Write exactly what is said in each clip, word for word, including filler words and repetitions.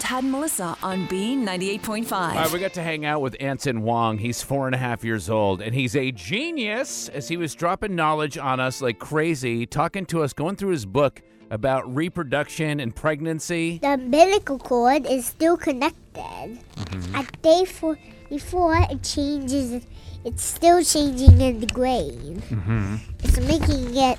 Tad and Melissa on B ninety-eight point five. All right, we got to hang out with Anson Wong. He's four and a half years old, and he's a genius as he was dropping knowledge on us like crazy, talking to us, going through his book about reproduction and pregnancy. The umbilical cord is still connected. Mm-hmm. At day four, before it changes, it's still changing in the grade. Mm-hmm. It's making it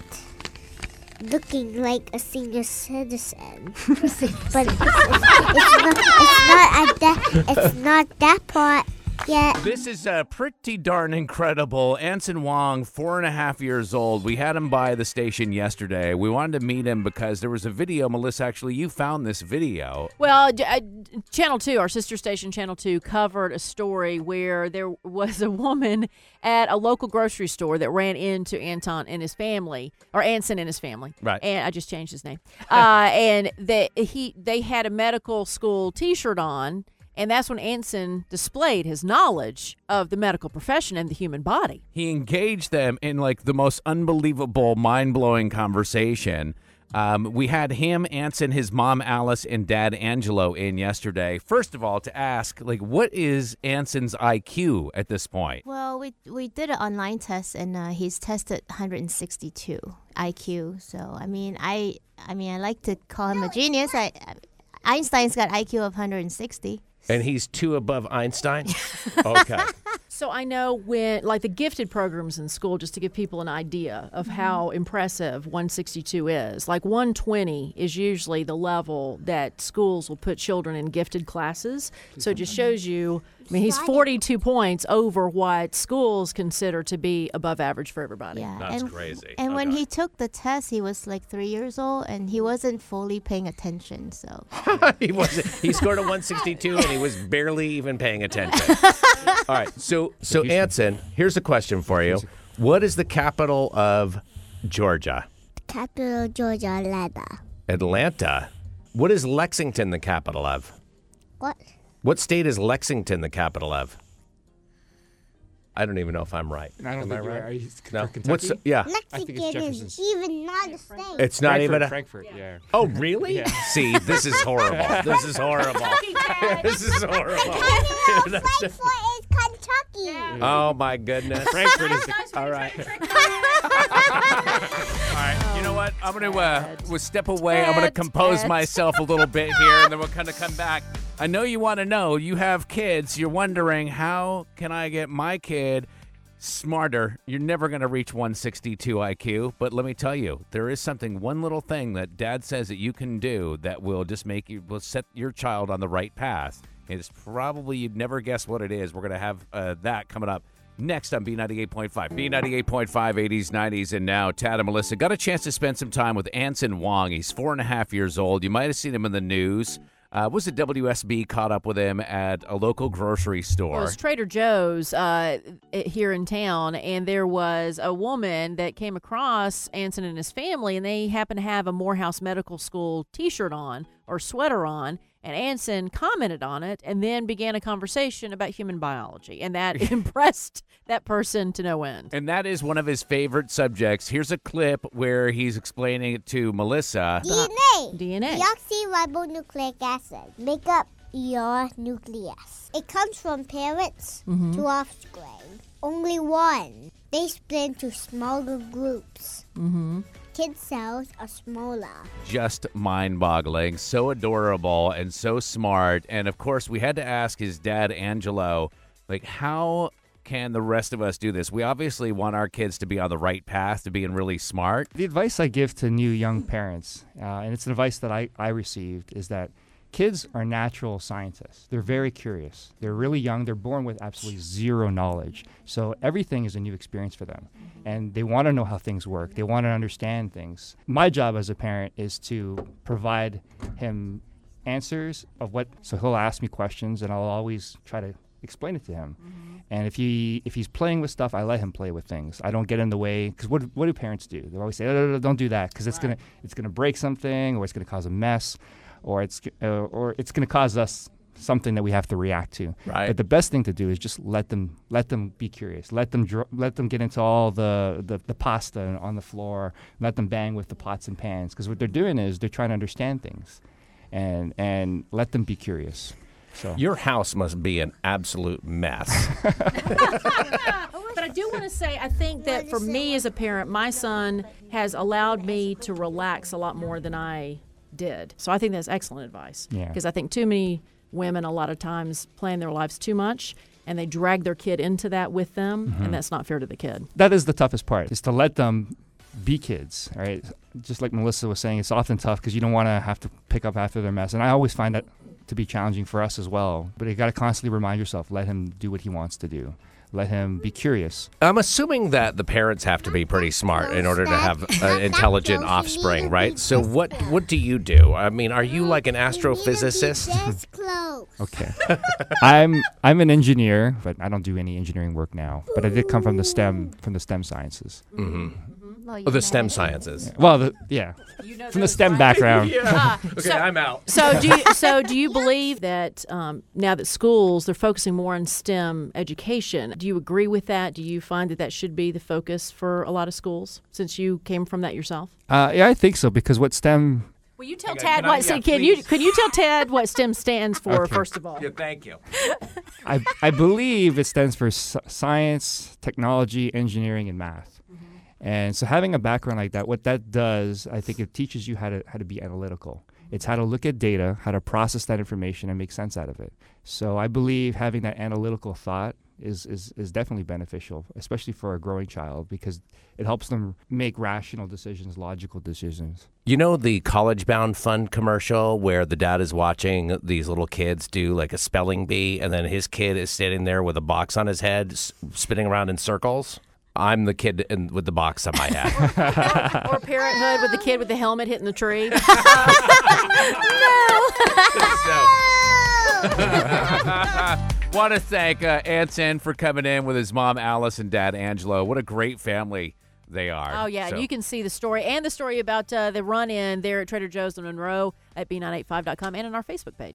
looking like a senior citizen. but it's, it's, it's, not, it's not at that. It's not that part yet. This is uh, pretty darn incredible. Anson Wong, four and a half years old. We had him by the station yesterday. We wanted to meet him because there was a video. Melissa, actually, you found this video. Well, uh, Channel two, our sister station, Channel two, covered a story where there was a woman at a local grocery store that ran into Anton and his family, or Anson and his family. Right. And I just changed his name. uh, and they, he, they had a medical school T-shirt on. And that's when Anson displayed his knowledge of the medical profession and the human body. He engaged them in like the most unbelievable, mind-blowing conversation. Um, we had him, Anson, his mom, Alice, and dad, Angelo, in yesterday. First of all, to ask, like, what is Anson's I Q at this point? Well, we we did an online test, and uh, he's tested one hundred sixty-two I Q. So, I mean, I I mean, I like to call him a genius. I, Einstein's got I Q of one hundred sixty. And he's two above Einstein? Okay. So I know when, like the gifted programs in school, just to give people an idea of how impressive one sixty-two is. Like one twenty is usually the level that schools will put children in gifted classes. So it just shows you, I mean, he's forty-two points over what schools consider to be above average for everybody. Yeah. That's and, crazy. And when Okay. he took the test, he was like three years old, and he wasn't fully paying attention. So he wasn't. He scored a one sixty-two, and he was barely even paying attention. All right. So, so Anson, here's a question for you. What is the capital of Georgia? Capital Georgia, Atlanta. Atlanta. What is Lexington the capital of? What? What state is Lexington the capital of? I don't even know if I'm right. I don't Am think I you're right? right. Are you No. Kentucky? What's yeah? think it's Lexington is Jefferson's. even not a state. It's not Frankfurt, even a. Frankfurt, yeah. Oh, really? Yeah. See, this is horrible. This is horrible. This is horrible. Frankfurt is Kentucky. Oh my goodness. Frankfurt is the, All right. All right, you know what? I'm going to uh, we'll step away. I'm going to compose Ted. myself a little bit here, and then we'll kind of come back. I know you want to know. You have kids. You're wondering, how can I get my kid smarter? You're never going to reach one sixty-two I Q, but let me tell you, there is something, one little thing that Dad says that you can do that will just make you, will set your child on the right path. It's probably, you'd never guess what it is. We're going to have uh, that coming up next on B ninety-eight point five. B ninety-eight point five, eighties, nineties, and now Tad and Melissa got a chance to spend some time with Anson Wong. He's four and a half years old. You might have seen him in the news. Uh, was it W S B caught up with him at a local grocery store? Well, it was Trader Joe's uh, here in town, and there was a woman that came across Anson and his family, and they happened to have a Morehouse Medical School T-shirt on or sweater on, and Anson commented on it and then began a conversation about human biology, and that impressed that person to no end. And that is one of his favorite subjects. Here's a clip where he's explaining it to Melissa. D N A. D N A. Deoxyribonucleic acid. Make up your nucleus. It comes from parents Mm-hmm. to offspring. Only one. They split into smaller groups. Mm-hmm. Kid cells are smaller. Just mind-boggling, so adorable and so smart. And of course, we had to ask his dad, Angelo, like, how can the rest of us do this? We obviously want our kids to be on the right path, to being really smart. The advice I give to new young parents, uh, and it's an advice that I, I received, is that kids are natural scientists. They're very curious. They're really young. They're born with absolutely zero knowledge. So everything is a new experience for them. And they want to know how things work. They want to understand things. My job as a parent is to provide him answers of what, so he'll ask me questions, and I'll always try to explain it to him. Mm-hmm. And if he if he's playing with stuff, I let him play with things. I don't get in the way, because what what do parents do? They always say, "Oh, no, no, don't do that, because it's gonna it's gonna break something, or it's gonna cause a mess, or it's uh, or it's gonna cause us something that we have to react to." Right. But the best thing to do is just let them let them be curious. Let them dr- let them get into all the, the the pasta on the floor. Let them bang with the pots and pans, because what they're doing is they're trying to understand things. and and let them be curious. So Your house must be an absolute mess. But I do want to say, I think that for me as a parent, my son has allowed me to relax a lot more than I did. So I think that's excellent advice. Yeah. Because I think too many women a lot of times plan their lives too much, and they drag their kid into that with them, Mm-hmm. and that's not fair to the kid. that is the toughest part, is to let them be kids, right? Just like Melissa was saying, it's often tough because you don't want to have to pick up after their mess. And I always find that to be challenging for us as well. But you got to constantly remind yourself, let him do what he wants to do. Let him be curious. I'm assuming that the parents have to be pretty smart in order to have an intelligent offspring, right? So what what do you do? I mean, are you like an astrophysicist? That's close. Okay. I'm I'm an engineer, but I don't do any engineering work now. But I did come from the STEM from the STEM sciences. Well, Oh, the you STEM know. sciences. Well, the, yeah, from the STEM background. Okay, I'm out. So do you, so do you believe that um, now that schools, they're focusing more on STEM education, do you agree with that? Do you find that that should be the focus for a lot of schools, since you came from that yourself? Uh, yeah, I think so, because what STEM Will you tell Okay, Tad can I- what yeah, can you please. could you tell Tad what STEM stands for Okay. first of all? Yeah, thank you. I, I believe it stands for s- science, technology, engineering, and math. And so having a background like that, what that does, I think it teaches you how to how to be analytical. It's how to look at data, how to process that information and make sense out of it. So I believe having that analytical thought is, is, is definitely beneficial, especially for a growing child, because it helps them make rational decisions, logical decisions. You know the College Bound Fund commercial where the dad is watching these little kids do like a spelling bee, and then his kid is sitting there with a box on his head, s- spinning around in circles? I'm the kid in, with the box on my head. Or Parenthood with the kid with the helmet hitting the tree? Want to thank uh, Anson for coming in with his mom Alice and dad Angelo. What a great family they are. Oh, yeah. So- And you can see the story and the story about uh, the run-in there at Trader Joe's in Monroe at B nine eighty-five dot com and on our Facebook page.